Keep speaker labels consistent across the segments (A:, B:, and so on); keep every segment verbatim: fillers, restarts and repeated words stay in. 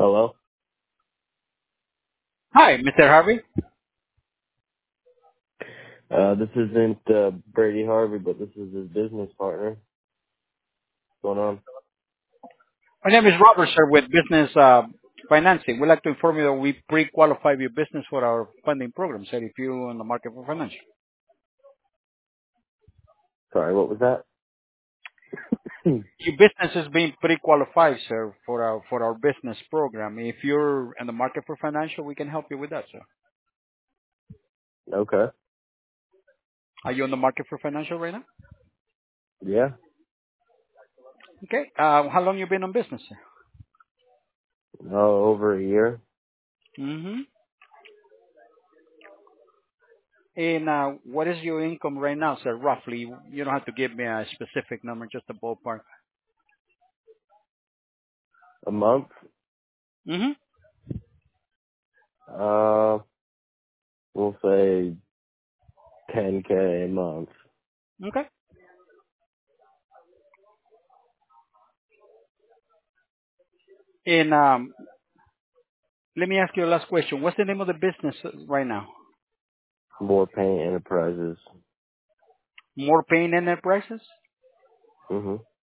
A: Hello?
B: Hi, Mister Harvey.
A: Uh, this isn't uh, Brady Harvey, but this is his business partner. What's going on?
B: My name is Robert, sir, with Business uh, Financing. We'd like to inform you that we pre-qualify your business for our funding program, sir, if you're on the market for financial.
A: Sorry, what was that?
B: Your business is being pre-qualified, sir, for our for our business program. If you're in the market for financial, we can help you with that, sir.
A: Okay.
B: Are you on the market for financial right now?
A: Yeah.
B: Okay. Uh, how long you been on business, sir?
A: Oh, over a year.
B: Mm-hmm. And uh, what is your income right now, sir, roughly? You don't have to give me a specific number, just a ballpark.
A: A month.
B: Mm-hmm.
A: Uh, we'll say ten K a month.
B: Okay. And um, let me ask you a last question. What's the name of the business uh, right now?
A: More Paint Enterprises.
B: More Pain Enterprises?
A: hmm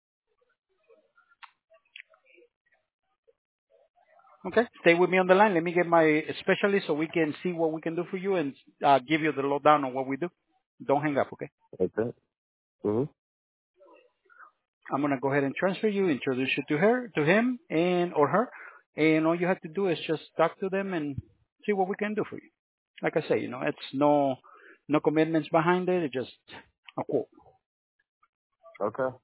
B: Okay. Stay with me on the line. Let me get my specialist so we can see what we can do for you and uh, give you the lowdown on what we do. Don't hang up, okay?
A: Okay. hmm
B: I'm gonna go ahead and transfer you, introduce you to her, to him, and or her, and all you have to do is just talk to them and see what we can do for you. Like I say, you know, it's no no commitments behind it. It's just a quote.
A: Okay.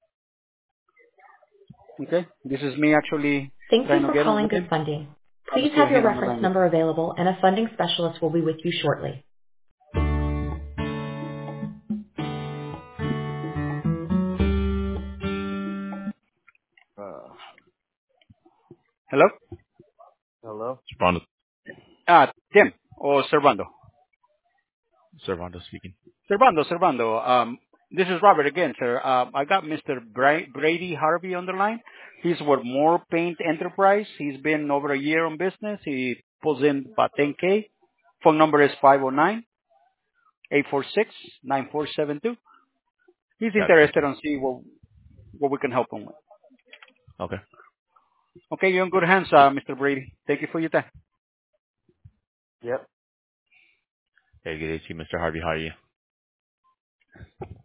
B: Okay. This is me actually
C: Thank you
B: trying to
C: for
B: get on
C: calling
B: with
C: Good
B: him.
C: Funding.
B: I'm
C: Please
B: still
C: have your
B: here on the
C: reference
B: line with
C: number available and a funding specialist will be with you shortly.
A: Uh,
B: Hello?
A: hello?
D: Servando,
B: Ah, Tim or Servando.
D: Servando speaking.
B: Servando, Servando. Um, this is Robert again, sir. Um, I got Mister Bra- Brady Harvey on the line. He's with More Paint Enterprise. He's been over a year on business. He pulls in about ten K. Phone number is five oh nine, eight four six, nine four seven two. He's
D: Gotcha.
B: interested on see what, what we can help him with.
D: Okay.
B: Okay, you're in good hands, uh, Mister Brady. Thank you for your time.
A: Yep.
D: Hey, good day to you, Mister Harvey. How are you?